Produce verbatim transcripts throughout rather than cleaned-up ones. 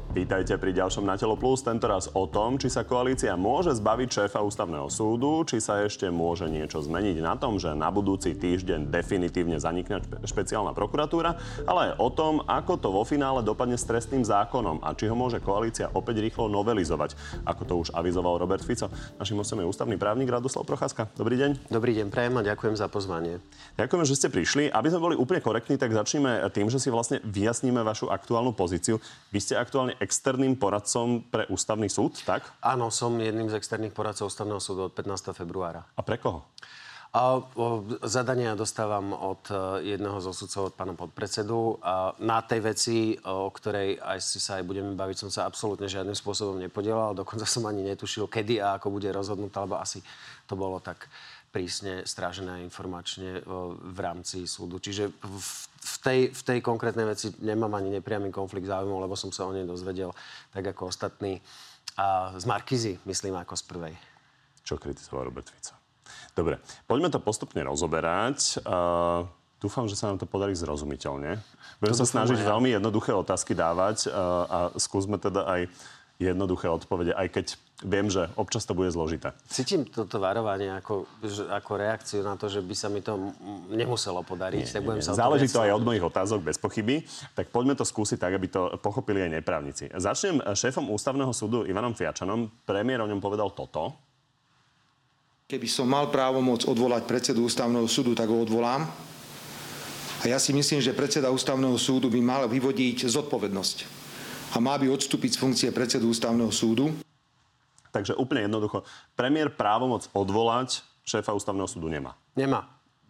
Vítajte pri ďalšom Na telo plus, tentoraz o tom, či sa koalícia môže zbaviť šéfa ústavného súdu, či sa ešte môže niečo zmeniť na tom, že na budúci týždeň definitívne zanikne špeciálna prokuratúra, ale aj o tom, ako to vo finále dopadne s trestným zákonom a či ho môže koalícia opäť rýchlo novelizovať, ako to už avizoval Robert Fico. Naším hostom je ústavný právnik Radoslav Procházka. Dobrý deň. Dobrý deň, prajem a ďakujem za pozvanie. Ďakujem, že ste prišli. Aby sme boli úplne korektní, tak začneme tým, že si vlastne vyjasníme vašu aktuálnu pozíciu. Vy ste aktuálne externým poradcom pre ústavný súd, tak? Áno, som jedným z externých poradcov ústavného súdu od pätnásteho februára. A pre koho? A, o, zadania dostávam od jedného zo sudcov, od pána podpredsedu. A na tej veci, o ktorej aj si sa aj budeme baviť, som sa absolútne žiadnym spôsobom nepodielal. Dokonca som ani netušil, kedy a ako bude rozhodnutá, lebo asi to bolo tak prísne strážené informačne v rámci súdu. Čiže v, v, tej, v tej konkrétnej veci nemám ani nepriamy konflikt záujmov, lebo som sa o nej dozvedel tak ako ostatní. A z Markízy, myslím, ako z prvej. Čo kritizoval Robert Fico. Dobre, poďme to postupne rozoberať. Uh, dúfam, že sa nám to podarí zrozumiteľne. Budem sa snažiť ja. veľmi jednoduché otázky dávať uh, a skúsme teda aj jednoduché odpovede, aj keď viem, že občas to bude zložité. Cítim toto varovanie ako, ako reakciu na to, že by sa mi to nemuselo podariť. Nie, tak budem nie, sa záleží to aj od mojich otázok, bez pochyby. Tak poďme to skúsiť tak, aby to pochopili aj neprávnici. Začnem šéfom ústavného súdu Ivanom Fiačanom. Premiér o ňom povedal toto. Keby som mal právomoc odvolať predsedu ústavného súdu, tak ho odvolám. A ja si myslím, že predseda ústavného súdu by mal vyvodiť zodpovednosť. A má by odstúpiť z funkcie predsedu ústavného súdu. Takže úplne jednoducho. Premiér právomoc odvolať šéfa ústavného súdu nemá. Nemá.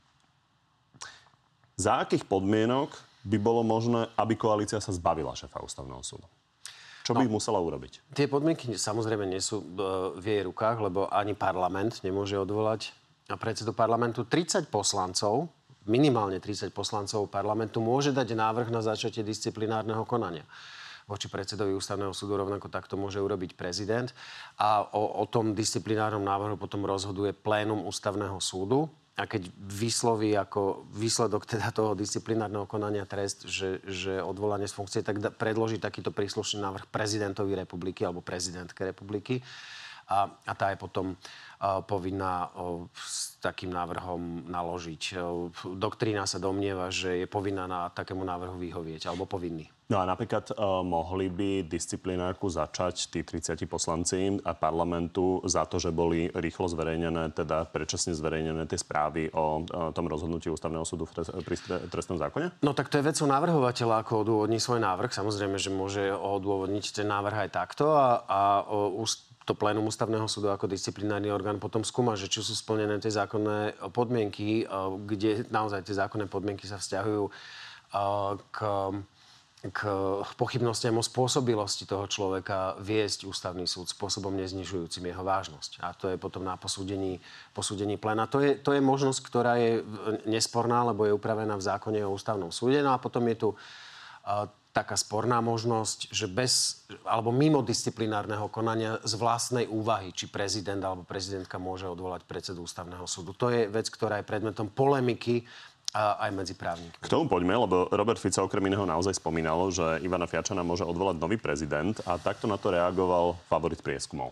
Za akých podmienok by bolo možné, aby koalícia sa zbavila šéfa ústavného súdu? Čo by no, musela urobiť? Tie podmienky samozrejme nie sú v jej rukách, lebo ani parlament nemôže odvolať predsedu parlamentu. tridsať poslancov, minimálne tridsať poslancov parlamentu môže dať návrh na začatie disciplinárneho konania voči predsedovi ústavného súdu, rovnako takto môže urobiť prezident. A o, o tom disciplinárnom návrhu potom rozhoduje plénum ústavného súdu. A keď vysloví ako výsledok teda toho disciplinárneho konania trest, že, že odvolanie z funkcie, tak da, predloží takýto príslušný návrh prezidentovi republiky alebo prezidentke republiky. A, a tá je potom a, povinná o, s takým návrhom naložiť. O, doktrína sa domnieva, že je povinná na takému návrhu vyhovieť, alebo povinný. No a napríklad uh, mohli by disciplinárku začať tí tridsiati poslanci a parlamentu za to, že boli rýchlo zverejnené, teda predčasne zverejnené tie správy o uh, tom rozhodnutí ústavného súdu v pri trestnom zákone? No tak to je vecou navrhovateľa, ako odôvodní svoj návrh. Samozrejme, že môže odôvodniť ten návrh aj takto a, a o, to plénum ústavného súdu ako disciplinárny orgán potom skúma, že či sú splnené tie zákonné podmienky, kde naozaj tie zákonné podmienky sa vzťahujú k k pochybnostiam o spôsobilosti toho človeka viesť ústavný súd spôsobom neznižujúcim jeho vážnosť. A to je potom na posúdení, posúdení pléna. To je, to je možnosť, ktorá je nesporná, lebo je upravená v zákone o ústavnom súde. No a potom je tu uh, taká sporná možnosť, že bez alebo mimo disciplinárneho konania z vlastnej úvahy, či prezident alebo prezidentka môže odvolať predsedu ústavného súdu. To je vec, ktorá je predmetom polemiky a aj medzi právnikmi. K tomu poďme, lebo Robert Fico okrem iného naozaj spomínal, že Ivana Fiačana môže odvolať nový prezident a takto na to reagoval favorit prieskumov.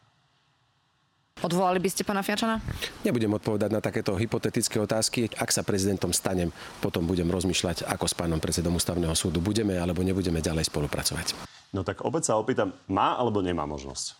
Odvolali by ste pána Fiačana? Nebudem odpovedať na takéto hypotetické otázky. Ak sa prezidentom stanem, potom budem rozmýšľať, ako s pánom predsedom ústavného súdu budeme alebo nebudeme ďalej spolupracovať. No tak opäť sa opýtam, má alebo nemá možnosť?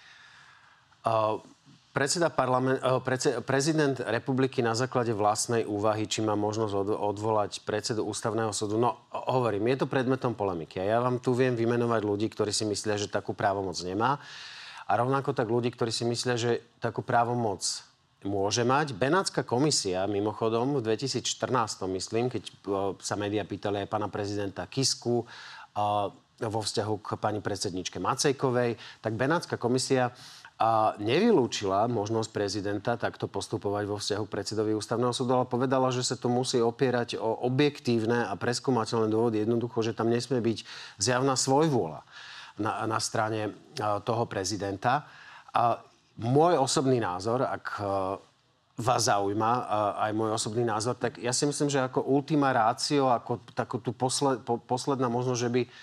Uh... Predseda parlament, prece, prezident republiky na základe vlastnej úvahy, či má možnosť od, odvolať predsedu ústavného súdu. No, hovorím, je to predmetom polemiky. A ja vám tu viem vymenovať ľudí, ktorí si myslia, že takú právomoc nemá. A rovnako tak ľudí, ktorí si myslia, že takú právomoc môže mať. Benátska komisia, mimochodom, v dvetisícštrnásť, myslím, keď sa médiá pýtali aj pána prezidenta Kisku vo vzťahu k pani predsedničke Macejkovej, tak Benátska komisia a nevylúčila možnosť prezidenta takto postupovať vo vzťahu k predsedovi ústavného súdu, ale povedala, že sa to musí opierať o objektívne a preskúmateľné dôvody. Jednoducho, že tam nesmie byť zjavná svojvôľa na, na strane toho prezidenta. A môj osobný názor, ak vás zaujíma aj môj osobný názor, tak ja si myslím, že ako ultima ratio, ako takú tú posled, po, posledná možnosť, že by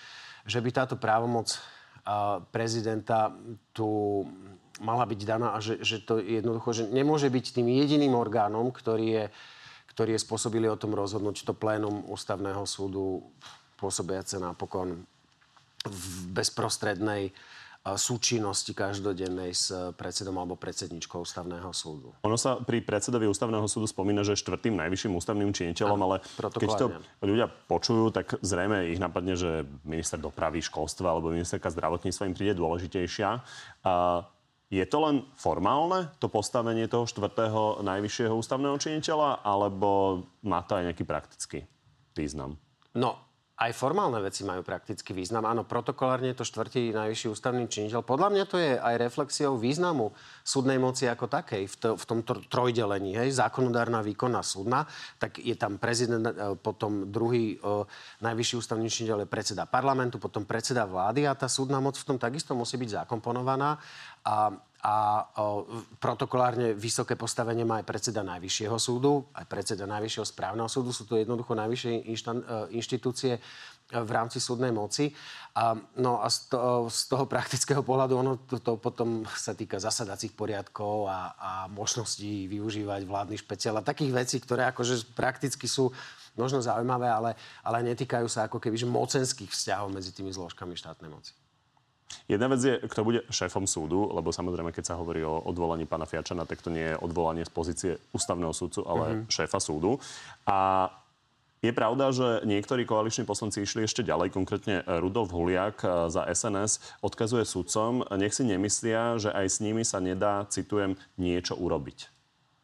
že by táto právomoc prezidenta tu mala byť daná a že, že to jednoducho, že nemôže byť tým jediným orgánom, ktorý je, ktorý je spôsobili o tom rozhodnúť to plénum Ústavného súdu pôsobiace napokon v bezprostrednej súčinnosti každodennej s predsedom alebo predsedničkou Ústavného súdu. Ono sa pri predsedovi Ústavného súdu spomína, že štvrtým najvyšším ústavným činiteľom, ale keď to ľudia počujú, tak zrejme ich napadne, že minister dopravy, školstva alebo ministerka zdravotníctva im príde dôležitejšia. A je to len formálne, to postavenie toho štvrtého najvyššieho ústavného činiteľa, alebo má to aj nejaký praktický význam? No, aj formálne veci majú praktický význam. Áno, protokolárne je to štvrtý najvyšší ústavný činiteľ. Podľa mňa to je aj reflexiou významu súdnej moci ako takej v, to, v tom trojdelení. Hej, zákonodárna, výkonná, súdna. Tak je tam prezident, potom druhý o, najvyšší ústavný činiteľ je predseda parlamentu, potom predseda vlády a tá súdna moc v tom takisto musí byť zakomponovaná. A A o, protokolárne vysoké postavenie má aj predseda Najvyššieho súdu, aj predseda Najvyššieho správneho súdu. Sú to jednoducho najvyššie inštan, inštitúcie v rámci súdnej moci. A, no a z, to, z toho praktického pohľadu ono to, to potom sa týka zasadacích poriadkov a, a možností využívať vládny špeciál a takých vecí, ktoré akože prakticky sú možno zaujímavé, ale, ale netýkajú sa ako keby že mocenských vzťahov medzi tými zložkami štátnej moci. Jedna vec je, kto bude šéfom súdu, lebo samozrejme, keď sa hovorí o odvolaní pána Fiačana, tak to nie je odvolanie z pozície ústavného súdcu, ale mm-hmm. šéfa súdu. A je pravda, že niektorí koaliční poslanci išli ešte ďalej, konkrétne Rudolf Huliak za es en es odkazuje sudcom, nech si nemyslia, že aj s nimi sa nedá, citujem, niečo urobiť.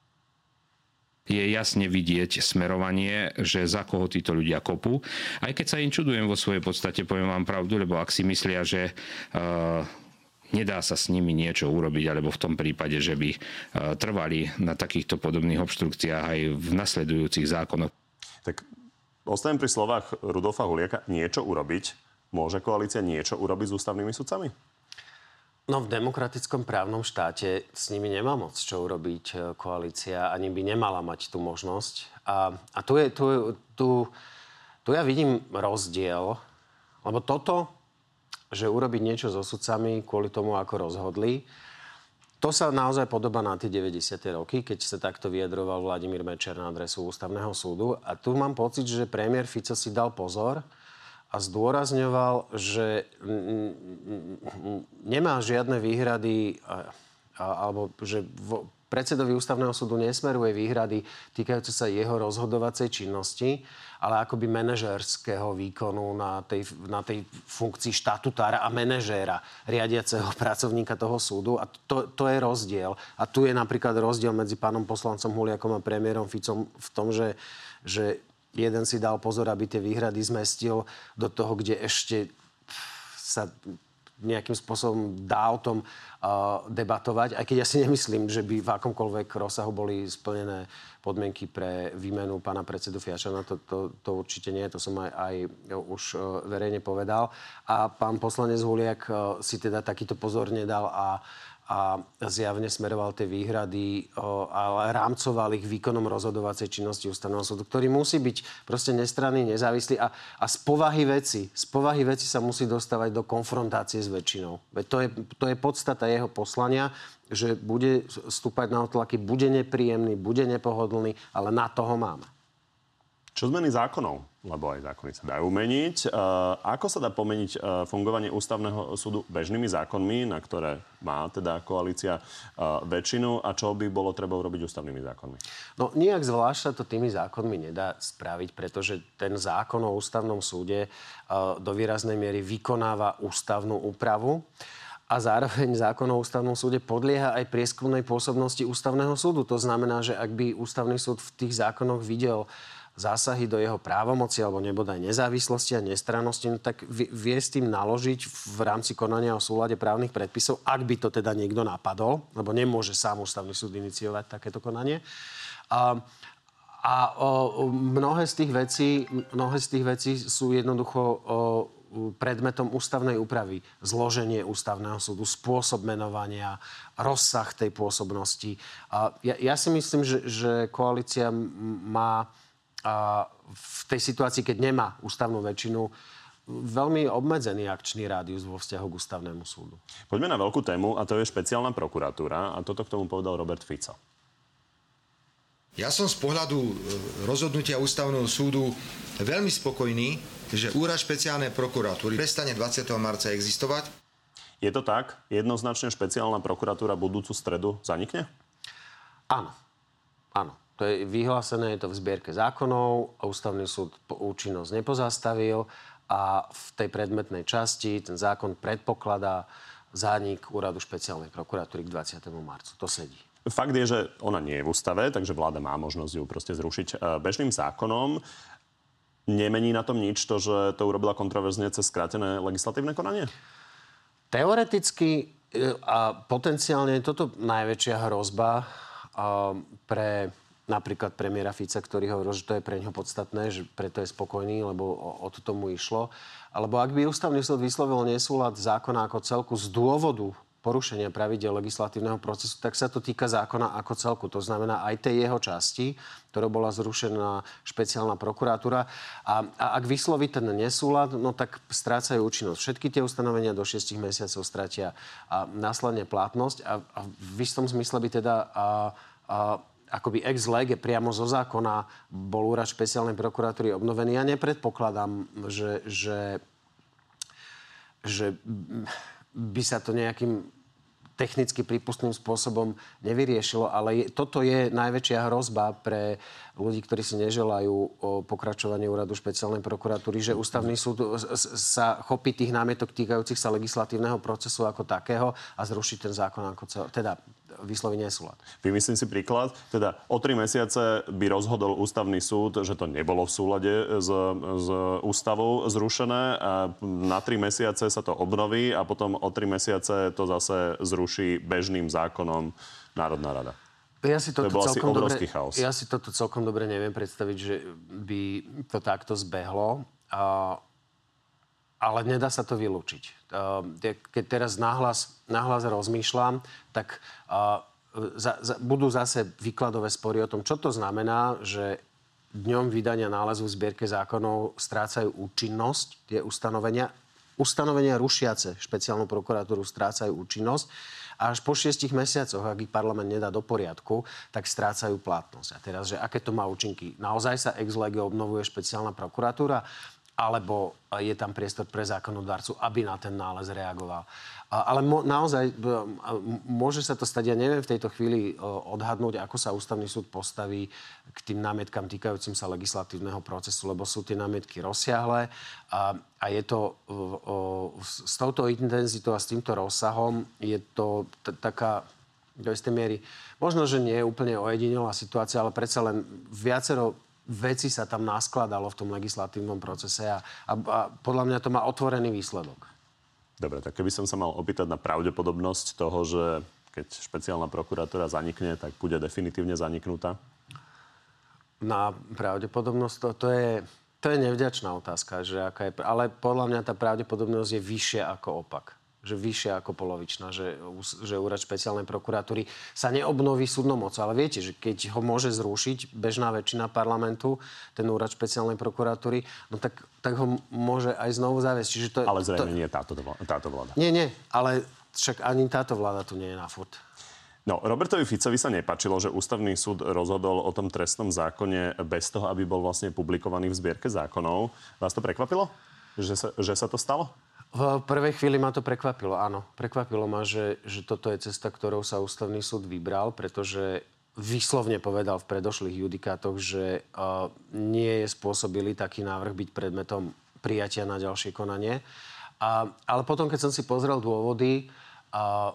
Je jasne vidieť smerovanie, že za koho títo ľudia kopú. Aj keď sa im čudujem vo svojej podstate, poviem vám pravdu, lebo ak si myslia, že uh, nedá sa s nimi niečo urobiť, alebo v tom prípade, že by uh, trvali na takýchto podobných obštrukciách aj v nasledujúcich zákonoch. Tak ostanem pri slovách Rudolfa Huliaka. Niečo urobiť? Môže koalícia niečo urobiť s ústavnými sudcami? No v demokratickom právnom štáte s nimi nemá moc čo urobiť koalícia, ani by nemala mať tú možnosť. A, a tu, je, tu, tu, tu ja vidím rozdiel, lebo toto, že urobiť niečo so sudcami kvôli tomu, ako rozhodli, to sa naozaj podobá na tie deväťdesiate roky, keď sa takto vyjadroval Vladimír Mečiar na adresu Ústavného súdu. A tu mám pocit, že premiér Fico si dal pozor a zdôrazňoval, že nemá žiadne výhrady, alebo že predsedovi Ústavného súdu nesmeruje výhrady týkajúce sa jeho rozhodovacej činnosti, ale akoby manažérskeho výkonu na tej, na tej funkcii štatutára a manažéra, riadiaceho pracovníka toho súdu. A to, to je rozdiel. A tu je napríklad rozdiel medzi pánom poslancom Huliakom a premiérom Ficom v tom, že, že jeden si dal pozor, aby tie výhrady zmestil do toho, kde ešte sa nejakým spôsobom dá o tom uh, debatovať. Aj keď ja si nemyslím, že by v akomkoľvek rozsahu boli splnené podmienky pre výmenu pána predsedu Fiačana. To, to, to určite nie, to som aj, aj už uh, verejne povedal. A pán poslanec Huliak uh, si teda takýto pozor nedal a a zjavne smeroval tie výhrady, ale rámcoval ich výkonom rozhodovacej činnosti Ústavného súdu, ktorý musí byť proste nestranný, nezávislý a, a z povahy veci, z povahy veci sa musí dostávať do konfrontácie s väčšinou. Veď to je, to je podstata jeho poslania, že bude stúpať na otlaky, bude nepríjemný, bude nepohodlný, ale na toho máme. Čo zmeny zákonov? Lebo aj zákony sa dajú meniť. Ako sa dá pomeniť fungovanie Ústavného súdu bežnými zákonmi, na ktoré má teda koalícia väčšinu? A čo by bolo treba urobiť ústavnými zákonmi? No nijak zvlášť sa to tými zákonmi nedá spraviť, pretože ten zákon o Ústavnom súde do výraznej miery vykonáva ústavnú úpravu. A zároveň zákon o Ústavnom súde podlieha aj prieskumnej pôsobnosti Ústavného súdu. To znamená, že ak by Ústavný súd v tých zákonoch videl zásahy do jeho právomoci alebo nebodaj nezávislosti a nestrannosti, no tak vie s tým naložiť v rámci konania o súlade právnych predpisov, ak by to teda niekto napadol, lebo nemôže sám Ústavný súd iniciovať takéto konanie. A, a o, mnohé z tých vecí, mnohé z tých vecí sú jednoducho o, predmetom ústavnej úpravy. Zloženie Ústavného súdu, spôsob menovania, rozsah tej pôsobnosti. A ja, ja si myslím, že, že koalícia má a v tej situácii, keď nemá ústavnú väčšinu, veľmi obmedzený akčný rádius vo vzťahu k ústavnému súdu. Poďme na veľkú tému, a to je špeciálna prokuratúra. A toto k tomu povedal Robert Fico. Ja som z pohľadu rozhodnutia ústavného súdu veľmi spokojný, že úrad špeciálnej prokuratúry prestane dvadsiateho marca existovať. Je to tak? Jednoznačne špeciálna prokuratúra budúcu stredu zanikne? Áno. Áno. To je vyhlásené, je to v zbierke zákonov, ústavný súd účinnosť nepozastavil a v tej predmetnej časti ten zákon predpokladá zánik úradu špeciálnej prokuratúry k dvadsiatemu marcu. To sedí. Fakt je, že ona nie je v ústave, takže vláda má možnosť ju proste zrušiť bežným zákonom. Nemení na tom nič to, že to urobila kontroverzne cez skrátené legislatívne konanie? Teoreticky a potenciálne je toto najväčšia hrozba pre napríklad premiéra Fica, ktorý hovoril, že to je pre ňoho podstatné, že preto je spokojný, lebo o, o to tomu išlo. Alebo ak by ústavný súd vyslovil nesúlad zákona ako celku z dôvodu porušenia pravidiel legislatívneho procesu, tak sa to týka zákona ako celku. To znamená aj tej jeho časti, ktorá bola zrušená špeciálna prokuratúra. A, a ak vysloví ten nesúlad, no tak strácajú účinnosť. Všetky tie ustanovenia do šiestich mesiacov stratia a následne platnosť. A, a v istom zmysle by teda a, a, akoby ex lege priamo zo zákona bol úrad špeciálnej prokuratúry obnovený. Ja nepredpokladám, že, že, že by sa to nejakým technicky prípustným spôsobom nevyriešilo, ale je, toto je najväčšia hrozba pre ľudí, ktorí si neželajú o pokračovanie úradu špeciálnej prokuratúry, že ústavný súd sa chopí tých námietok týkajúcich sa legislatívneho procesu ako takého a zruší ten zákon ako cel, teda vysloví nesúlad. Vymyslím si príklad. Teda o tri mesiace by rozhodol ústavný súd, že to nebolo v súlade s, s ústavou zrušené. A na tri mesiace sa to obnoví a potom o tri mesiace to zase zruší bežným zákonom Národná rada. Ja si toto to bol asi celkom obrovský dobre, chaos. Ja si toto celkom dobre neviem predstaviť, že by to takto zbehlo. A, ale nedá sa to vylúčiť. Keď teraz nahlas, nahlas rozmýšľam, tak a, za, za, budú zase výkladové spory o tom, čo to znamená, že dňom vydania nálezu v zbierke zákonov strácajú účinnosť, tie ustanovenia. Ustanovenia rušiace špeciálnu prokuratúru strácajú účinnosť. A až po šiestich mesiacoch, ak ich parlament nedá do poriadku, tak strácajú platnosť. A teraz, že aké to má účinky? Naozaj sa ex lege obnovuje špeciálna prokuratúra? Alebo je tam priestor pre zákonodárcu, aby na ten nález reagoval? Ale mo, naozaj môže sa to stať, ja neviem v tejto chvíli odhadnúť, ako sa ústavný súd postaví k tým námietkam týkajúcim sa legislatívneho procesu, lebo sú tie námietky rozsiahle a, a je to o, s touto intenzitou a s týmto rozsahom je to t- taká do istej miery, možno, že nie je úplne ojedinelá situácia, ale predsa len viacero veci sa tam naskladalo v tom legislatívnom procese a, a, a podľa mňa to má otvorený výsledok. Dobre, tak keby som sa mal opýtať na pravdepodobnosť toho, že keď špeciálna prokuratúra zanikne, tak bude definitívne zaniknutá? Na pravdepodobnosť, to, to, je, to je nevďačná otázka, že aká je, ale podľa mňa tá pravdepodobnosť je vyššia ako opak. Že vyššia ako polovičná, že, že úrad špeciálnej prokuratúry sa neobnoví súdnou mocou. Ale viete, že keď ho môže zrušiť bežná väčšina parlamentu, ten úrad špeciálnej prokuratúry, no tak, tak ho môže aj znovu zaviesť. Čiže to, ale zrejme to... nie táto, táto vláda. Nie, nie, ale však ani táto vláda tu nie je na furt. No, Robertovi Ficovi sa nepáčilo, že ústavný súd rozhodol o tom trestnom zákone bez toho, aby bol vlastne publikovaný v zbierke zákonov. Vás to prekvapilo, že sa, že sa to stalo? V prvej chvíli ma to prekvapilo, áno. Prekvapilo ma, že, že toto je cesta, ktorou sa ústavný súd vybral, pretože výslovne povedal v predošlých judikátoch, že uh, nie je spôsobilý taký návrh byť predmetom prijatia na ďalšie konanie. Uh, ale potom, keď som si pozrel dôvody, uh,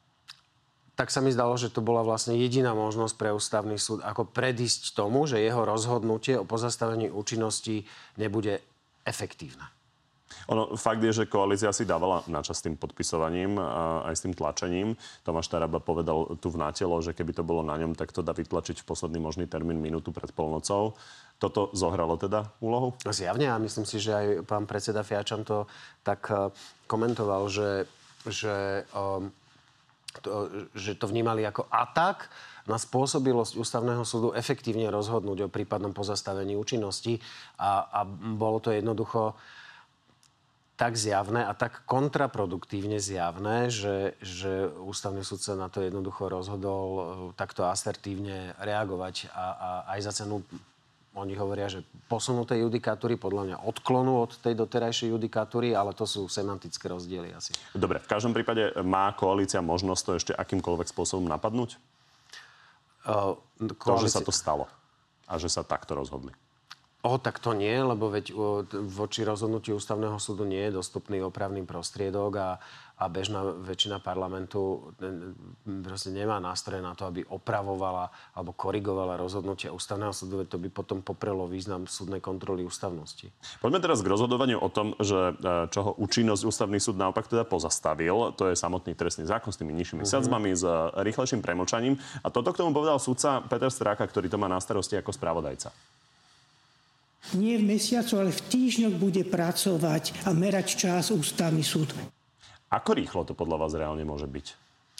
tak sa mi zdalo, že to bola vlastne jediná možnosť pre ústavný súd, ako predísť tomu, že jeho rozhodnutie o pozastavení účinnosti nebude efektívne. Ono, fakt je, že koalícia si dávala na čas s tým podpisovaním a aj s tým tlačením. Tomáš Taraba povedal tu v Nátelo, že keby to bolo na ňom, tak to dá vytlačiť v posledný možný termín minútu pred polnocou. Toto zohralo teda úlohu? Zjavne a myslím si, že aj pán predseda Fiačan to tak komentoval, že, že, um, to, že to vnímali ako atak na spôsobilosť ústavného súdu efektívne rozhodnúť o prípadnom pozastavení účinnosti a, a bolo to jednoducho tak zjavné a tak kontraproduktívne zjavné, že, že ústavný súd sa na to jednoducho rozhodol takto asertívne reagovať a, a aj za cenu, oni hovoria, že posunuté judikatúry, podľa mňa odklonu od tej doterajšej judikatúry, ale to sú semantické rozdiely asi. Dobre, v každom prípade má koalícia možnosť to ešte akýmkoľvek spôsobom napadnúť? Uh, koalícia... To, že sa to stalo a že sa takto rozhodli. O, tak to nie, lebo veď o, voči rozhodnutiu ústavného súdu nie je dostupný opravný prostriedok a, a bežná väčšina parlamentu proste nemá nástroje na to, aby opravovala alebo korigovala rozhodnutia ústavného súdu, veď to by potom poprelo význam súdnej kontroly ústavnosti. Poďme teraz k rozhodovaniu o tom, že čoho účinnosť ústavný súd naopak teda pozastavil. To je samotný trestný zákon s tými nižšími uh-huh. sadzbami, s rýchlejším premlčaním. A toto k tomu povedal sudca Peter Stráka, ktorý to má na starosti ako spravodajca. Nie v mesiacu, ale v týždňoch bude pracovať a merať čas ústavný súd. Ako rýchlo to podľa vás reálne môže byť?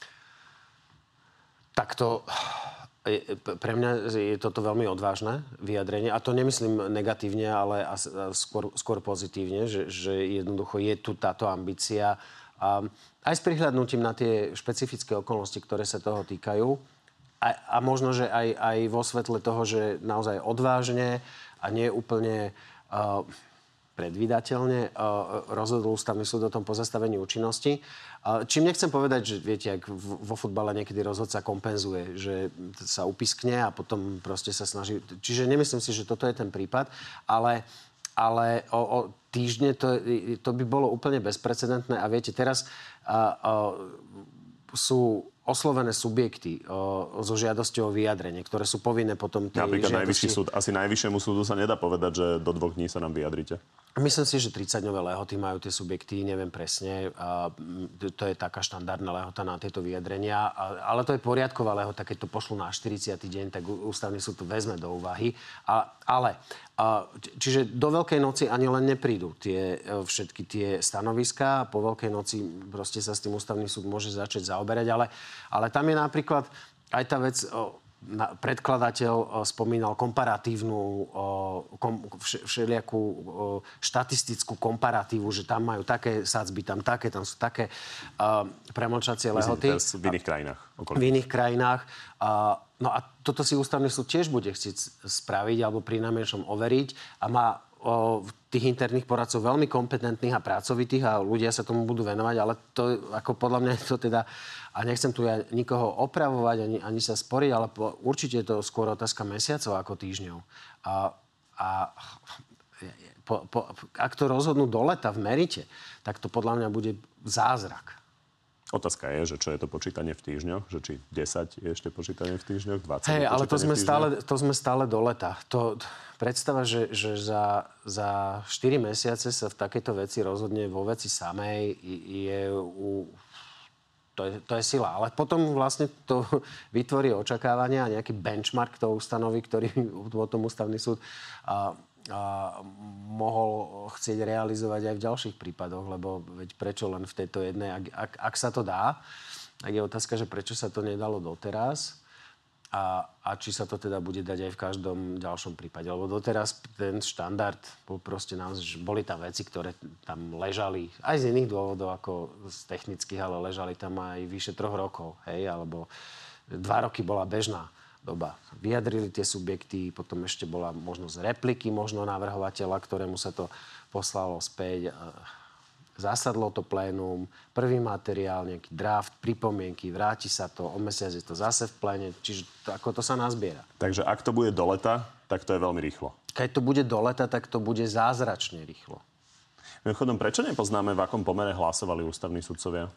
Tak to... Pre mňa je toto veľmi odvážne vyjadrenie. A to nemyslím negatívne, ale skôr, skôr pozitívne, že, že jednoducho je tu táto ambícia. A aj s prihľadnutím na tie špecifické okolnosti, ktoré sa toho týkajú. A, a možno, že aj, aj vo svetle toho, že naozaj odvážne a nie úplne uh, predvídateľne uh, rozhodol ústavný súd o tom pozastavení účinnosti. Uh, čím nechcem povedať, že viete, ak vo futbale niekedy rozhodca kompenzuje, že sa upiskne a potom proste sa snaží... Čiže nemyslím si, že toto je ten prípad, ale, ale o, o týždne to, to by bolo úplne bezprecedentné. A viete, teraz uh, uh, sú... oslovené subjekty o, so žiadosťou o vyjadrenie, ktoré sú povinné potom tej Napríklad žiadosti... najvyšší súd. Asi najvyššiemu súdu sa nedá povedať, že do dvoch dní sa nám vyjadrite. Myslím si, že tridsaťdňové lehoty majú tie subjekty, neviem presne. A to je taká štandardná lehota na tieto vyjadrenia. A, ale to je poriadková lehota, keď to pošlú na štyridsiaty deň, tak ústavný súd to vezme do úvahy. A, ale, a, čiže do Veľkej noci ani len neprídu tie, všetky tie stanoviská. Po Veľkej noci proste sa s tým ústavný súd môže začať zaoberať. Ale, ale tam je napríklad aj tá vec... Na, predkladateľ spomínal komparatívnu, kom, všelijakú štatistickú komparatívu, že tam majú také sadzby, tam také, tam sú také uh, premlčacie lehoty. V iných krajinách. Okolí. V iných krajinách. Uh, no a toto si ústavný súd tiež bude chcieť spraviť alebo pri najmenšom overiť a má o, tých interných poradcov veľmi kompetentných a pracovitých a ľudia sa tomu budú venovať, ale to ako podľa mňa je to teda, a nechcem tu ja nikoho opravovať ani, ani sa sporiť, ale po, určite je to skôr otázka mesiacov ako týždňov. A, a po, po, ak to rozhodnú do leta v merite, tak to podľa mňa bude zázrak. Otázka je, že čo je to počítanie v týždňoch, že či desať je ešte počítanie v týždňoch, dvadsať Hej, ale to sme, stále, to sme stále do leta. To, predstava, že, že za, za štyri mesiace sa v takejto veci rozhodne vo veci samej, je u... To je, to je sila. Ale potom vlastne to vytvorí očakávania a nejaký benchmark to ustanoví, ktorý potom ústavný súd a, a mohol chcieť realizovať aj v ďalších prípadoch, lebo veď prečo len v tejto jednej, ak, ak, ak sa to dá, tak je otázka, že prečo sa to nedalo doteraz a, a či sa to teda bude dať aj v každom ďalšom prípade. Lebo doteraz ten štandard bol proste naozaj, že boli tam veci, ktoré tam ležali aj z iných dôvodov ako z technických, ale ležali tam aj vyše troch rokov, hej, alebo dva roky bola bežná doba. Vyjadrili tie subjekty, potom ešte bola možnosť repliky možno navrhovateľa, ktorému sa to poslalo späť. Zasadlo to plénum, prvý materiál, nejaký draft, pripomienky, vráti sa to, o mesiac je to zase v pléne, čiže to, ako to sa nazbiera. Takže ak to bude do leta, tak to je veľmi rýchlo. Keď to bude do leta, tak to bude zázračne rýchlo. Mimochodom, prečo nepoznáme, v akom pomere hlasovali ústavní sudcovia?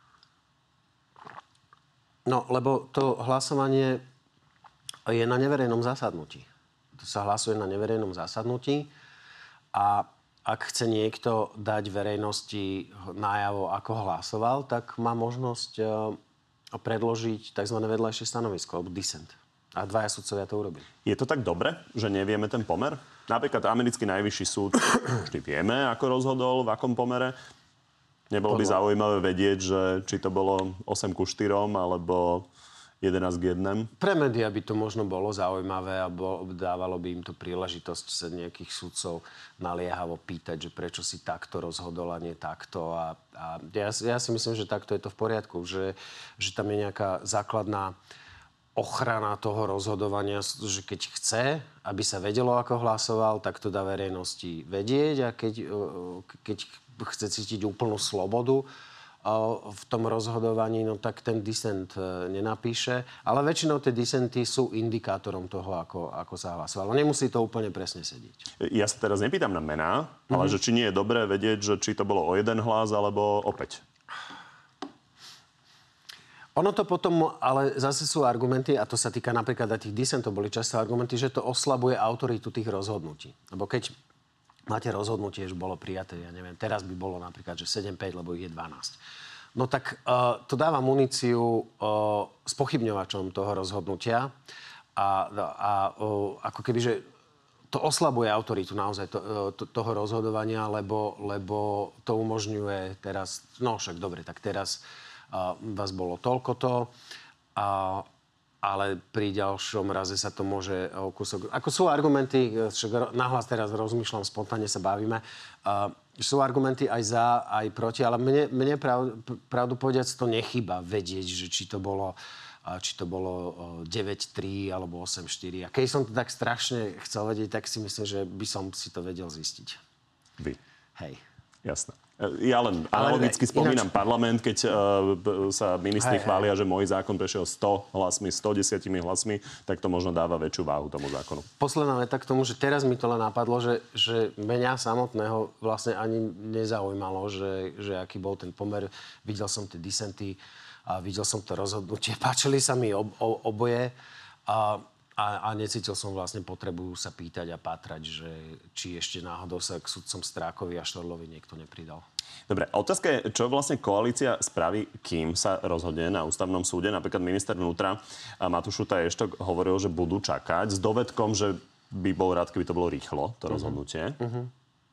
No, lebo to hlasovanie je na neverejnom zasadnutí. To sa hlasuje na neverejnom zasadnutí a ak chce niekto dať verejnosti najavo, ako hlasoval, tak má možnosť predložiť tzv. Vedľajšie stanovisko, alebo dissent. A dvaja sudcovia to urobili. Je to tak dobre, že nevieme ten pomer? Napríklad americký najvyšší súd, vždy vieme, ako rozhodol, v akom pomere. Nebolo by zaujímavé vedieť, že či to bolo osem ku štyrom, alebo jedenásť k jednému? Pre médiá by to možno bolo zaujímavé a bo, dávalo by im to príležitosť sa nejakých sudcov naliehavo pýtať, že prečo si takto rozhodol a nie takto. A, a ja, ja si myslím, že takto je to v poriadku, že, že tam je nejaká základná ochrana toho rozhodovania, že keď chce, aby sa vedelo, ako hlasoval, tak to dá verejnosti vedieť a keď, keď chce cítiť úplnú slobodu v tom rozhodovaní, no tak ten disent nenapíše. Ale väčšinou tie disenty sú indikátorom toho, ako, ako sa hlasovalo. Nemusí to úplne presne sedieť. Ja sa teraz nepýtam na mená, mm-hmm. ale že či nie je dobré vedieť, že či to bolo o jeden hlas, alebo opäť. Ono to potom, ale zase sú argumenty, a to sa týka napríklad aj tých disentov, boli často argumenty, že to oslabuje autoritu tých rozhodnutí. Lebo keď máte rozhodnutie, že bolo prijaté, ja neviem, teraz by bolo napríklad, že sedem päť, lebo ich je dvanásť. No tak uh, to dáva muníciu uh, spochybňovačom toho rozhodnutia a, a uh, ako keby, že to oslabuje autoritu naozaj to, to, toho rozhodovania, lebo, lebo to umožňuje teraz, no však dobre, tak teraz uh, vás bolo toľkoto, a ale pri ďalšom raze sa to môže o kúsok... Ako sú argumenty, však nahlas teraz rozmýšľam, spontánne sa bavíme, uh, sú argumenty aj za, aj proti, ale mne, mne pravdu, pravdu povediac to nechýba vedieť, že či to bolo, uh, či to bolo uh, deväť tri alebo osem štyri. A keď som to tak strašne chcel vedieť, tak si myslím, že by som si to vedel zistiť. Vy. Hej. Jasné. Ja len analogicky ale, spomínam ináč... parlament, keď uh, sa ministri hej, chvália, hej. že môj zákon prešiel sto hlasmi, sto desiatimi hlasmi, tak to možno dáva väčšiu váhu tomu zákonu. Posledná veta k tomu, že teraz mi to len napadlo, že, že mňa samotného vlastne ani nezaujímalo, že, že aký bol ten pomer. Videl som tie disenty a videl som to rozhodnutie. Páčili sa mi ob, ob, oboje a A, a necítil som vlastne potrebu sa pýtať a pátrať, že či ešte náhodou sa k sudcom Strákovi a Štorlovi niekto nepridal. Dobre, otázka je, čo vlastne koalícia spraví, kým sa rozhodne na ústavnom súde. Napríklad minister vnútra Matúš Šutaj Eštok hovoril, že budú čakať s dovedkom, že by bol rád, keby to bolo rýchlo, to uh-huh. rozhodnutie. Uh-huh.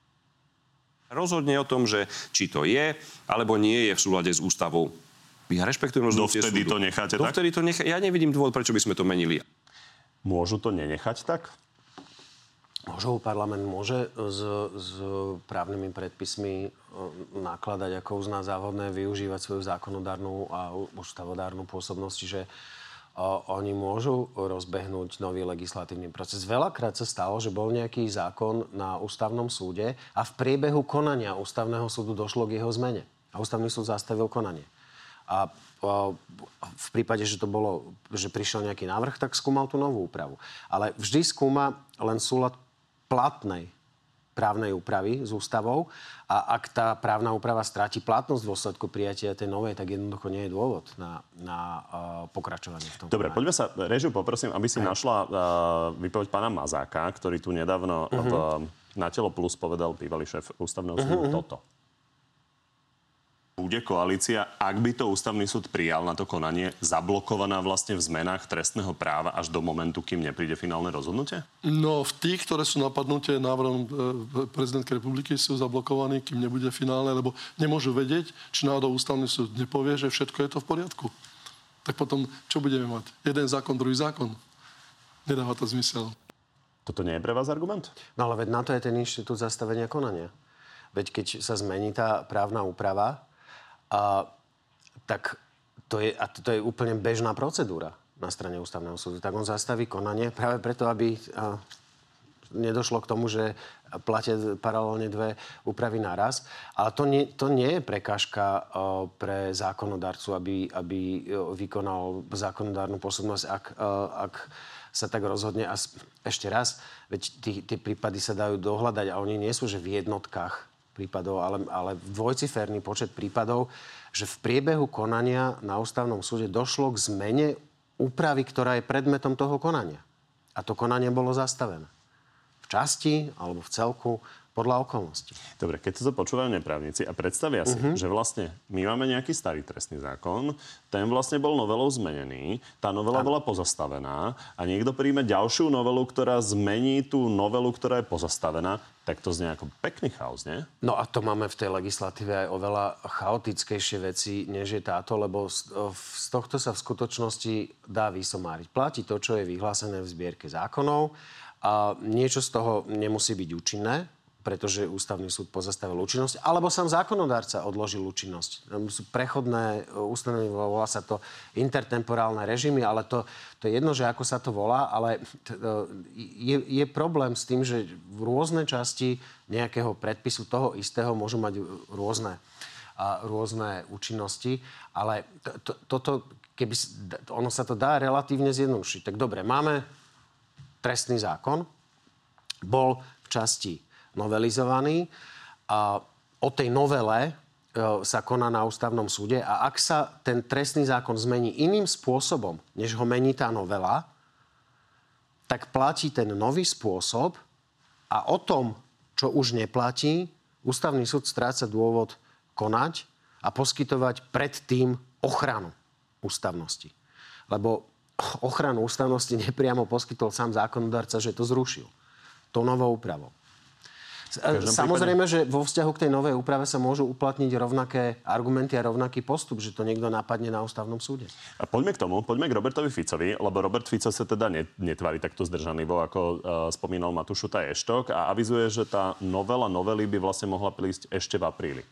Rozhodne o tom, že či to je, alebo nie je v súlade s ústavou. Ja rešpektujem rozhodnutie súdu. Dovtedy to necháte tak? Dovtedy to nechá... Ja nevidím dôvod, prečo by sme to menili. Môžu to nenechať tak? Môžu, parlament môže s, s právnymi predpismi nakladať, ako uzná záhodné, využívať svoju zákonodárnu a ústavodárnu pôsobnosť, že o, oni môžu rozbehnúť nový legislatívny proces. Veľakrát sa stalo, že bol nejaký zákon na ústavnom súde a v priebehu konania ústavného súdu došlo k jeho zmene. A ústavný súd zastavil konanie. A v prípade, že to bolo, že prišiel nejaký návrh, tak skúmal tú novú úpravu. Ale vždy skúma len súlad platnej právnej úpravy s ústavou a ak tá právna úprava stráti platnosť v dôsledku prijatia tej novej, tak jednoducho nie je dôvod na, na uh, pokračovanie v tom. Dobre, poďme sa, Režiu, poprosím, aby si Aj. našla uh, výpoveď pána Mazáka, ktorý tu nedávno uh-huh. v, na Telo Plus povedal bývalý šéf ústavného súdu uh-huh. toto. Bude koalícia, ak by to ústavný súd prijal na to konanie, zablokovaná vlastne v zmenách trestného práva až do momentu, kým nepríde finálne rozhodnutie? No, v tých, ktoré sú napadnuté návrhom prezidentskej republiky, sú zablokovaní, kým nebude finálne, lebo nemôžu vedieť, či náhodou ústavný súd nepovie, že všetko je to v poriadku. Tak potom, čo budeme mať? Jeden zákon, druhý zákon. Nedáva to zmysel. Toto nie je pre vás argument? No ale veď na to je ten inštitút zastavenia konania. Veď keď sa zmení tá právna úprava, A, tak to je, a to je úplne bežná procedúra na strane ústavného súdu. Tak on zastaví konanie práve preto, aby a, nedošlo k tomu, že platia paralelne dve úpravy naraz. Ale to nie, to nie je prekážka a, pre zákonodarcu, aby, aby vykonal zákonodárnu pôsobnosť, ak, a, ak sa tak rozhodne. A ešte raz, veď tie prípady sa dajú dohľadať a oni nie sú, že v jednotkách prípadov, ale, ale dvojciferný počet prípadov, že v priebehu konania na ústavnom súde došlo k zmene úpravy, ktorá je predmetom toho konania. A to konanie bolo zastavené. V časti alebo v celku podľa okolností. Dobre, keď to počúvajú neprávnici a predstavia si, uh-huh. že vlastne my máme nejaký starý trestný zákon, ten vlastne bol novelou zmenený, tá novela bola pozastavená a niekto príjme ďalšiu novelu, ktorá zmení tú novelu, ktorá je pozastavená, tak to znie ako pekný chaos, nie? No a to máme v tej legislatíve aj oveľa chaotickejšie veci, než je táto, lebo z, z tohto sa v skutočnosti dá vysomáriť. Platí to, čo je vyhlásené v zbierke zákonov a niečo z toho nemusí byť účinné, pretože ústavný súd pozastavil účinnosť, alebo sám zákonodárca odložil účinnosť. Sú prechodné ustanovenia, volá sa to intertemporálne režimy, ale to, to je jedno, že ako sa to volá, ale je, je problém s tým, že v rôzne časti nejakého predpisu toho istého môžu mať rôzne, a, rôzne účinnosti, ale to, to, toto, keby ono sa to dá relatívne zjednodušiť. Tak dobre, máme trestný zákon, bol v časti novelizovaný a o tej novele e, sa koná na ústavnom súde a ak sa ten trestný zákon zmení iným spôsobom, než ho mení tá novela, tak platí ten nový spôsob a o tom, čo už neplatí, ústavný súd stráca dôvod konať a poskytovať predtým ochranu ústavnosti. Lebo ochranu ústavnosti nepriamo poskytol sám zákonodarca, že to zrušil tou novou úpravou. Samozrejme, prípade... že vo vzťahu k tej novej úprave sa môžu uplatniť rovnaké argumenty a rovnaký postup, že to niekto napadne na ústavnom súde. A poďme k tomu, poďme k Robertovi Ficovi, lebo Robert Fico sa teda netvári takto zdržanlivo, ako uh, spomínal Matúš Šuta Eštok a avizuje, že tá novela novely by vlastne mohla prísť ešte v apríli.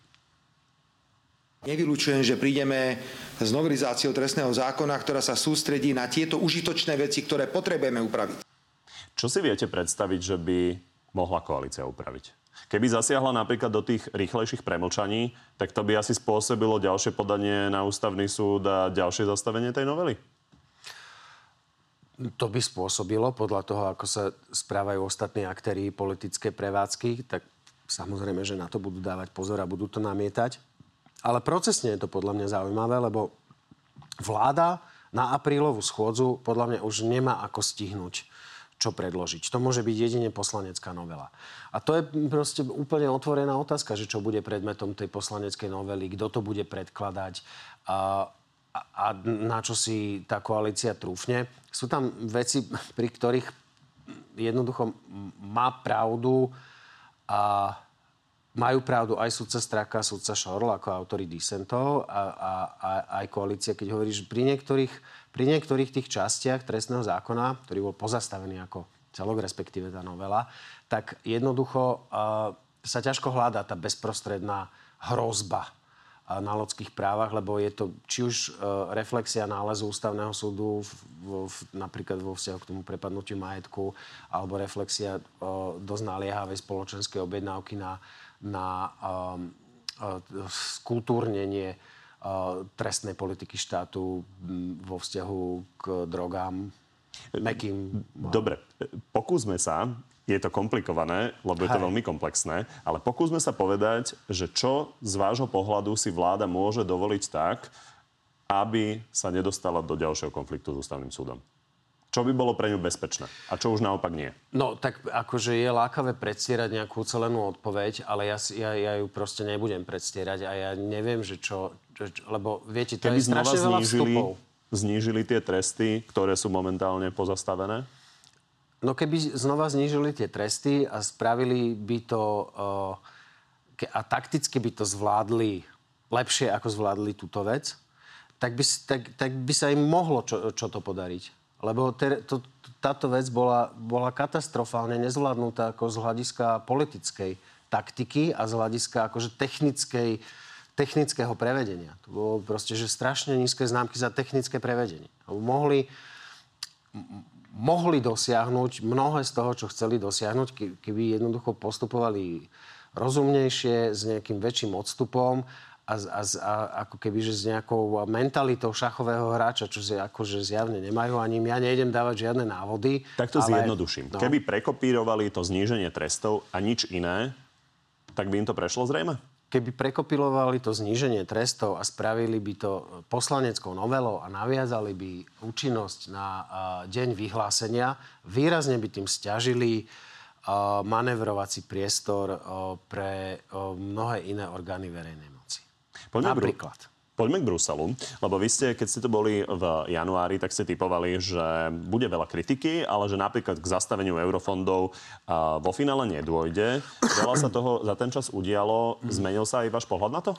Nevylučujem, že prídeme s novelizáciou trestného zákona, ktorá sa sústredí na tieto užitočné veci, ktoré potrebujeme upraviť. Čo si viete predstaviť, že by mohla koalícia upraviť? Keby zasiahla napríklad do tých rýchlejších premlčaní, tak to by asi spôsobilo ďalšie podanie na ústavný súd a ďalšie zastavenie tej novely? To by spôsobilo, podľa toho, ako sa správajú ostatní aktéri politické prevádzky, tak samozrejme, že na to budú dávať pozor a budú to namietať. Ale procesne je to podľa mňa zaujímavé, lebo vláda na aprílovú schôdzu podľa mňa už nemá ako stihnúť čo predložiť. To môže byť jedine poslanecká novela. A to je proste úplne otvorená otázka, že čo bude predmetom tej poslaneckej novely, kto to bude predkladať a, a, a na čo si tá koalícia trúfne. Sú tam veci, pri ktorých jednoducho má pravdu a majú pravdu aj sudca Straka, sudca Šorl ako autori disentov a, a, a aj koalícia, keď hovorí, že pri niektorých Pri niektorých tých častiach trestného zákona, ktorý bol pozastavený ako celok, respektíve tá novela, tak jednoducho uh, sa ťažko hľadá tá bezprostredná hrozba uh, na ľudských právach, lebo je to či už uh, reflexia nálezu ústavného súdu v, v, v, napríklad vo vzťahu k tomu prepadnutiu majetku, alebo reflexia uh, dosť naliehavej spoločenskej objednávky na, na um, uh, skultúrnenie trestnej politiky štátu vo vzťahu k drogám, mäkkým. Dobre, pokúsme sa, je to komplikované, lebo je to Hej. veľmi komplexné, ale pokúsme sa povedať, že čo z vášho pohľadu si vláda môže dovoliť tak, aby sa nedostala do ďalšieho konfliktu s ústavným súdom. Čo by bolo pre ňu bezpečné? A čo už naopak nie? No, tak akože je lákavé predstierať nejakú ucelenú odpoveď, ale ja, ja, ja ju proste nebudem predstierať a ja neviem, že čo... čo lebo viete, to Keby je strašne veľa vstupov. Znížili tie tresty, ktoré sú momentálne pozastavené? No keby znova znížili tie tresty a spravili by to... Uh, a takticky by to zvládli lepšie, ako zvládli túto vec, tak by, tak, tak by sa im mohlo čo, čo to podariť. Lebo te, to, táto vec bola, bola katastrofálne nezvládnutá ako z hľadiska politickej taktiky a z hľadiska akože technickej, technického prevedenia. To bolo proste, že strašne nízke známky za technické prevedenie. Mohli, mohli dosiahnuť mnohé z toho, čo chceli dosiahnuť, keby jednoducho postupovali rozumnejšie, s nejakým väčším odstupom a, a, a ako keby, že s nejakou mentalitou šachového hráča, čo si akože zjavne nemajú, ani ja nejdem dávať žiadne návody. Tak to ale... zjednoduším. No. Keby prekopírovali to zníženie trestov a nič iné, tak by im to prešlo zrejme? Keby prekopilovali to zníženie trestov a spravili by to poslaneckou novelou a naviazali by účinnosť na uh, deň vyhlásenia, výrazne by tým sťažili manevrovací priestor pre mnohé iné orgány verejnej moci. Poďme Napríklad. Poďme k Bruselu, lebo vy ste, keď ste to boli v januári, tak ste tipovali, že bude veľa kritiky, ale že napríklad k zastaveniu eurofondov vo finále nedôjde. Veľa sa toho za ten čas udialo. Zmenil sa aj váš pohľad na to?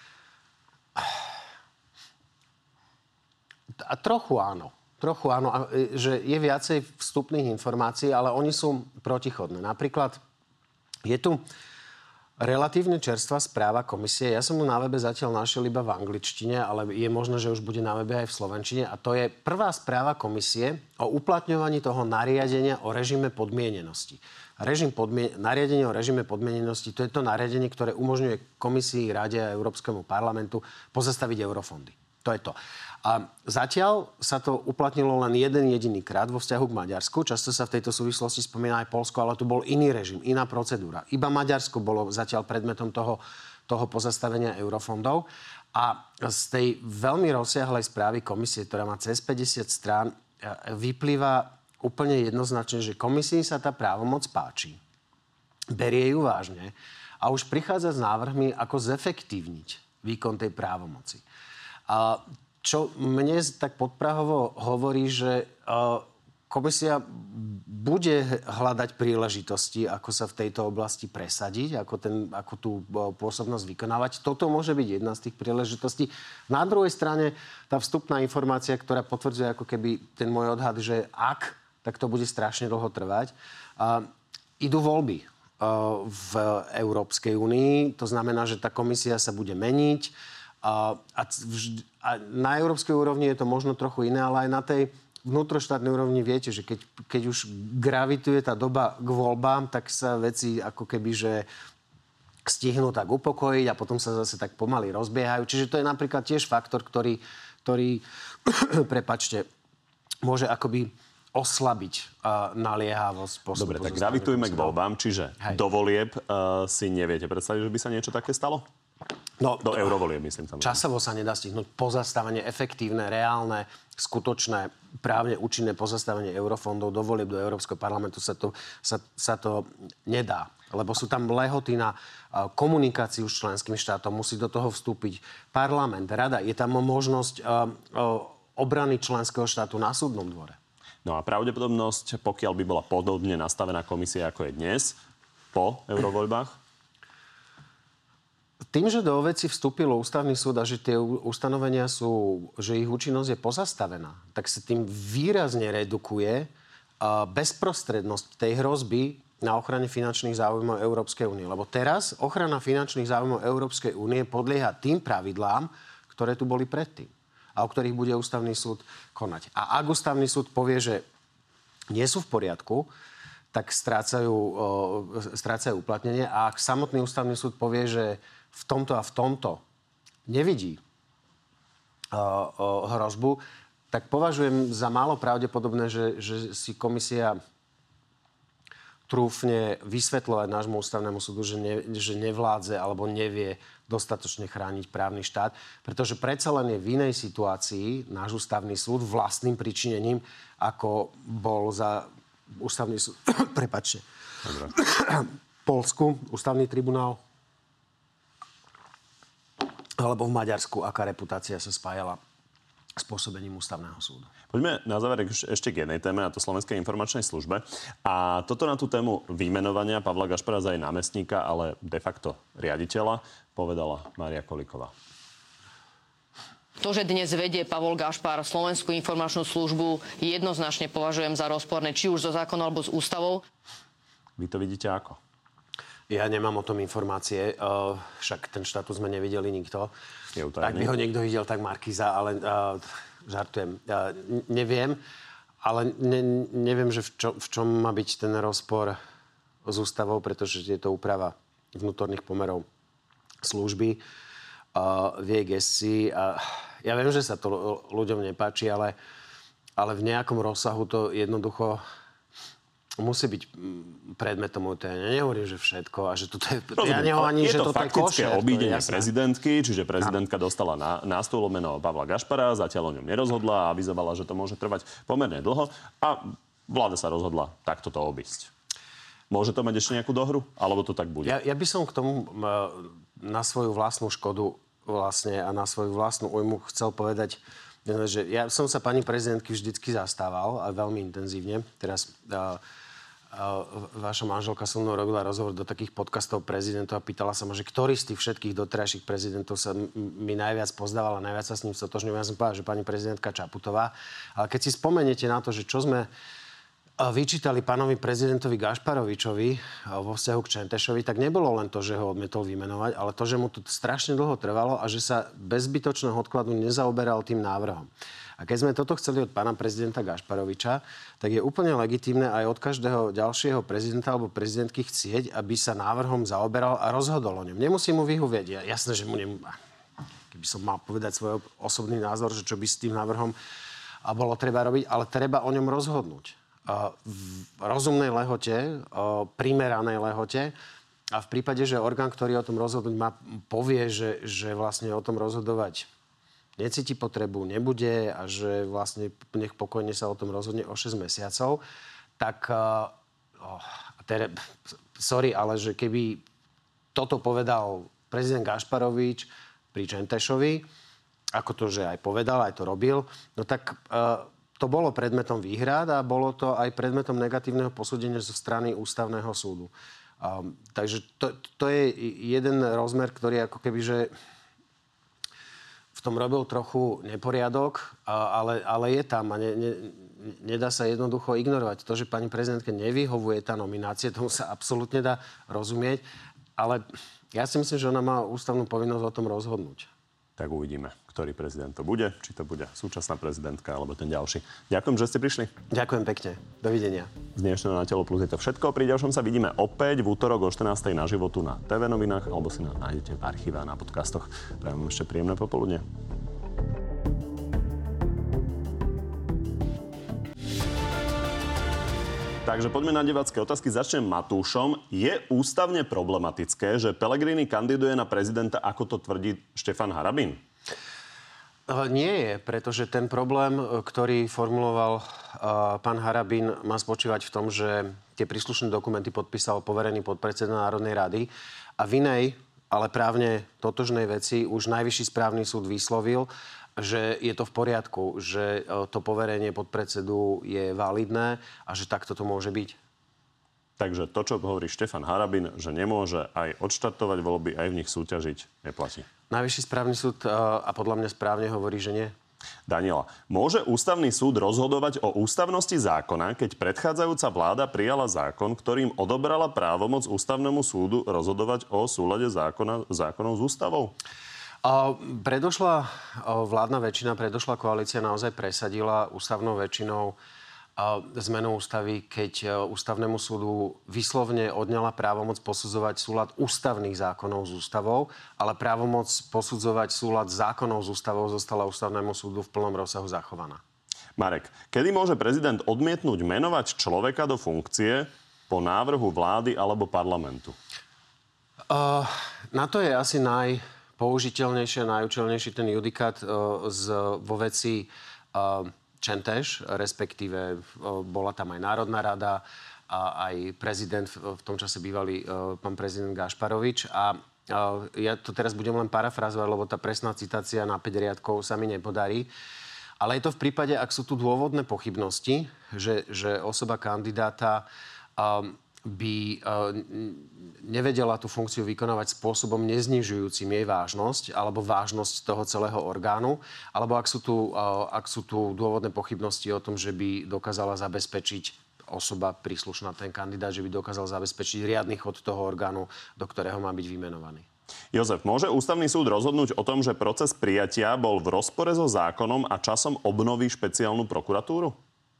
A trochu áno. Trochu áno, že je viacej vstupných informácií, ale oni sú protichodné. Napríklad je tu relatívne čerstvá správa komisie. Ja som ju na webe zatiaľ našiel iba v angličtine, ale je možné, že už bude na webe aj v slovenčine. A to je prvá správa komisie o uplatňovaní toho nariadenia o režime podmienenosti. Režim podmien- nariadenie o režime podmienenosti, to je to nariadenie, ktoré umožňuje komisii, Rade a Európskemu parlamentu pozastaviť eurofondy. To je to. A zatiaľ sa to uplatnilo len jeden jediný krát vo vzťahu k Maďarsku. Často sa v tejto súvislosti spomína aj Poľsko, ale tu bol iný režim, iná procedúra. Iba Maďarsko bolo zatiaľ predmetom toho, toho pozastavenia eurofondov. A z tej veľmi rozsiahlej správy komisie, ktorá má cez päťdesiat strán, vyplýva úplne jednoznačne, že komisii sa tá právomoc páči. Berie ju vážne a už prichádza s návrhmi, ako zefektívniť výkon tej právomoci. A čo mne tak podprahovo hovorí, že komisia bude hľadať príležitosti, ako sa v tejto oblasti presadiť, ako, ten, ako tú pôsobnosť vykonávať. Toto môže byť jedna z tých príležitostí. Na druhej strane tá vstupná informácia, ktorá potvrdzuje ako keby ten môj odhad, že ak, tak to bude strašne dlho trvať. A idú voľby v Európskej únii. To znamená, že tá komisia sa bude meniť. A, a, a na európskej úrovni je to možno trochu iné, ale aj na tej vnútroštátnej úrovni viete, že keď, keď už gravituje tá doba k voľbám, tak sa veci ako keby, že stihnú tak upokojiť a potom sa zase tak pomaly rozbiehajú. Čiže to je napríklad tiež faktor, ktorý, ktorý prepáčte, môže akoby oslabiť uh, naliehavosť postupu. Dobre, tak gravitujme k voľbám, čiže Hej. do volieb uh, si neviete predstaviť, že by sa niečo také stalo? No, do eurovolieb, myslím. Samozrejme. Časovo sa nedá stihnúť pozastavenie, efektívne, reálne, skutočné, právne účinné pozastavenie eurofondov do volieb do Európskeho parlamentu sa to, sa, sa to nedá. Lebo sú tam lehoty na uh, komunikáciu s členským štátom, musí do toho vstúpiť parlament, rada. Je tam možnosť uh, uh, obrany členského štátu na súdnom dvore. No a pravdepodobnosť, pokiaľ by bola podobne nastavená komisia, ako je dnes, po eurovoľbách? Tým, že do veci vstúpilo ústavný súd a že tie ustanovenia sú, že ich účinnosť je pozastavená, tak sa tým výrazne redukuje uh, bezprostrednosť tej hrozby na ochrane finančných záujmov Európskej únie. Lebo teraz ochrana finančných záujmov Európskej únie podlieha tým pravidlám, ktoré tu boli predtým a o ktorých bude ústavný súd konať. A ak ústavný súd povie, že nie sú v poriadku, tak strácajú, uh, strácajú uplatnenie. A ak samotný ústavný súd povie, že v tomto a v tomto nevidí uh, uh, hrozbu, tak považujem za málo pravdepodobné, že, že si komisia trúfne vysvetľovať nášmu ústavnému súdu, že, ne, že nevládze alebo nevie dostatočne chrániť právny štát, pretože predsa len je v inej situácii náš ústavný súd vlastným pričinením, ako bol za ústavný súd, prepáčte, Poľsku, ústavný tribunál, alebo v Maďarsku, aká reputácia sa spájala s pôsobením ústavného súdu. Poďme na záver ešte k jednej téme, a to Slovenskej informačnej službe. A toto na tú tému vymenovania Pavla Gašpara za jej námestníka, ale de facto riaditeľa, povedala Mária Kolíková. To, že dnes vedie Pavol Gašpar Slovenskú informačnú službu, jednoznačne považujem za rozporné, či už so zákonom alebo s ústavou. Vy to vidíte ako? Ja nemám o tom informácie, uh, však ten štatus sme nevideli nikto. Je utajený. Ak by ho niekto videl, tak Markíza, ale uh, žartujem. Uh, neviem, ale ne, neviem, že v, čo, v čom má byť ten rozpor s ústavou, pretože je to úprava vnútorných pomerov služby uh, v jej gestii. Uh, ja viem, že sa to ľuďom nepáči, ale, ale v nejakom rozsahu to jednoducho musí byť predmetom utajenia. Ja nehovorím, že všetko a že toto je... Rozumiem, ja nehovorím, je že to toto faktické je obídenie košer, prezidentky, čiže prezidentka no. dostala na, na stôl meno Pavla Gašpara, zatiaľ o ňom nerozhodla a avizovala, že to môže trvať pomerne dlho a vláda sa rozhodla takto to obísť. Môže to mať ešte nejakú dohru? Alebo to tak bude? Ja, ja by som k tomu na svoju vlastnú škodu vlastne a na svoju vlastnú újmu chcel povedať, že ja som sa pani prezidentky vždycky zastával a veľmi intenzívne. Teraz a, a, vaša manželka so mnou robila rozhovor do takých podcastov prezidentov a pýtala sa ma, že ktorý z tých všetkých doterajších prezidentov sa m- mi najviac pozdával a najviac sa s ním stotožňujem. Ja som povedal, že pani prezidentka Čaputová. Ale keď si spomeniete na to, že čo sme vyčítali pánovi prezidentovi Gašparovičovi vo vzťahu k Čentešovi, tak nebolo len to, že ho odmietol vymenovať, ale to, že mu to strašne dlho trvalo a že sa bez zbytočného odkladu nezaoberal tým návrhom. A keď sme toto chceli od pána prezidenta Gašparoviča, tak je úplne legitímne aj od každého ďalšieho prezidenta alebo prezidentky chcieť, aby sa návrhom zaoberal a rozhodol o ňom. Nemusí mu vyhovieť. Jasné, že mu nem... Keby som mal povedať svoj osobný názor, že čo by s tým návrhom bolo treba robiť, ale treba o ňom rozhodnúť. V rozumnej lehote, primeranej lehote a v prípade, že orgán, ktorý o tom rozhodnúť má, povie, že, že vlastne o tom rozhodovať necíti potrebu, nebude a že vlastne nech pokojne sa o tom rozhodne o šesť mesiacov, tak oh, tere, sorry, ale že keby toto povedal prezident Gašparovič pri Čentešovi, ako to, že aj povedal, aj to robil, no tak uh, to bolo predmetom výhrad a bolo to aj predmetom negatívneho posúdenia zo strany Ústavného súdu. Um, takže to, to je jeden rozmer, ktorý ako keby, že v tom robil trochu neporiadok, ale, ale je tam a ne, ne, nedá sa jednoducho ignorovať. To, že pani prezidentke nevyhovuje tá nominácia, tomu sa absolútne dá rozumieť, ale ja si myslím, že ona má ústavnú povinnosť o tom rozhodnúť. Tak uvidíme, ktorý prezident to bude. Či to bude súčasná prezidentka, alebo ten ďalší. Ďakujem, že ste prišli. Ďakujem pekne. Dovidenia. Z dnešného Na telo plus je to všetko. Pri ďalšom sa vidíme opäť v útorok o štrnástej na životu na té vé novinách, alebo si nás nájdete v archíve a na podcastoch. Prajem ešte príjemné popoludne. Takže poďme na divácké otázky. Začnem Matúšom. Je ústavne problematické, že Pellegrini kandiduje na prezidenta, ako to tvrdí Štefan Harabin? Nie je, pretože ten problém, ktorý formuloval uh, pán Harabin, má spočívať v tom, že tie príslušné dokumenty podpísal poverený podpredseda Národnej rady a v inej, ale právne totožnej veci už Najvyšší správny súd vyslovil, že je to v poriadku, že to poverenie podpredsedu je validné a že takto to môže byť. Takže to, čo hovorí Štefan Harabin, že nemôže aj odštartovať voľby, aj v nich súťažiť, neplatí. Najvyšší správny súd a podľa mňa správne hovorí, že nie. Daniela, môže ústavný súd rozhodovať o ústavnosti zákona, keď predchádzajúca vláda prijala zákon, ktorým odobrala právomoc ústavnému súdu rozhodovať o súlade zákona, zákonov s ústavou? A predošla vládna väčšina, predošla koalícia naozaj presadila ústavnou väčšinou zmenu ústavy, keď ústavnému súdu vyslovne odňala právomoc posudzovať súlad ústavných zákonov s ústavou, ale právomoc posudzovať súlad zákonov s ústavou zostala ústavnému súdu v plnom rozsahu zachovaná. Marek, kedy môže prezident odmietnúť menovať človeka do funkcie po návrhu vlády alebo parlamentu? Uh, na to je asi naj... použiteľnejšie a najúčelnejší ten judikát uh, z, vo veci uh, Čenteš, respektíve uh, bola tam aj Národná rada a aj prezident, v, v tom čase bývalý uh, pán prezident Gašparovič. A uh, ja to teraz budem len parafrazovať, lebo tá presná citácia na päť riadkov sa mi nepodarí. Ale je to v prípade, ak sú tu dôvodné pochybnosti, že, že osoba kandidáta um, by uh, nevedela tú funkciu vykonávať spôsobom neznižujúcim jej vážnosť alebo vážnosť toho celého orgánu, alebo ak sú tu, uh, ak sú tu dôvodné pochybnosti o tom, že by dokázala zabezpečiť osoba príslušná, ten kandidát, že by dokázal zabezpečiť riadny chod toho orgánu, do ktorého má byť vymenovaný. Jozef, môže ústavný súd rozhodnúť o tom, že proces prijatia bol v rozpore so zákonom a časom obnoví špeciálnu prokuratúru?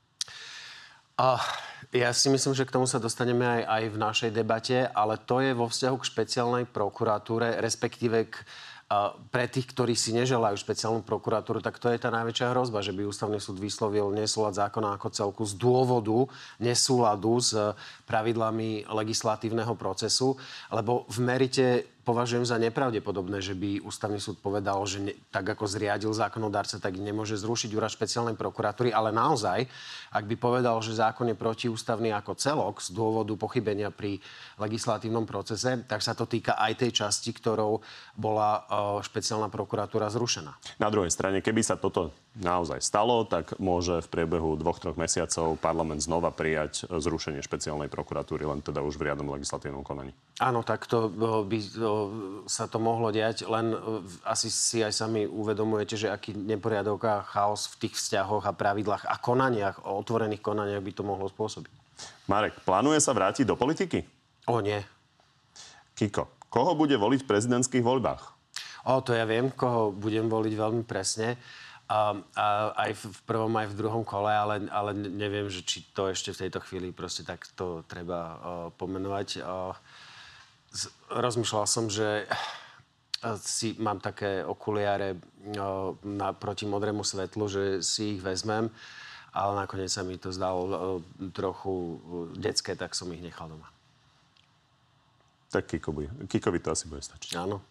Uh, ja si myslím, že k tomu sa dostaneme aj, aj v našej debate, ale to je vo vzťahu k špeciálnej prokuratúre, respektíve k, uh, pre tých, ktorí si neželajú špeciálnu prokuratúru, tak to je tá najväčšia hrozba, že by ústavný súd vyslovil nesúlad zákona ako celku z dôvodu nesúladu s pravidlami legislatívneho procesu, lebo v merite považujem za nepravdepodobné, že by ústavný súd povedal, že ne, tak ako zriadil zákonodárca, tak nemôže zrušiť úrad špeciálnej prokuratúry, ale naozaj, ak by povedal, že zákon je protiústavný ako celok z dôvodu pochybenia pri legislatívnom procese, tak sa to týka aj tej časti, ktorou bola uh, špeciálna prokuratúra zrušená. Na druhej strane, keby sa toto naozaj stalo, tak môže v priebehu dvoch, troch mesiacov parlament znova prijať zrušenie špeciálnej prokuratúry, len teda už v riadnom legislatívnom konaní. Áno, tak to by sa to mohlo diať, len asi si aj sami uvedomujete, že aký neporiadok a chaos v tých vzťahoch a pravidlách a konaniach, o otvorených konaniach by to mohlo spôsobiť. Marek, plánuje sa vrátiť do politiky? O, nie. Kiko, koho bude voliť v prezidentských voľbách? O, to ja viem, koho budem voliť veľmi presne. A, a aj v prvom, aj v druhom kole, ale, ale neviem, že či to ešte v tejto chvíli proste tak to treba uh, pomenovať. Uh, z, rozmýšľal som, že si mám také okuliare uh, na, proti modrému svetlu, že si ich vezmem, ale nakoniec sa mi to zdalo uh, trochu detské, tak som ich nechal doma. Tak Kiko by, Kikovi to asi bude stačiť. Áno.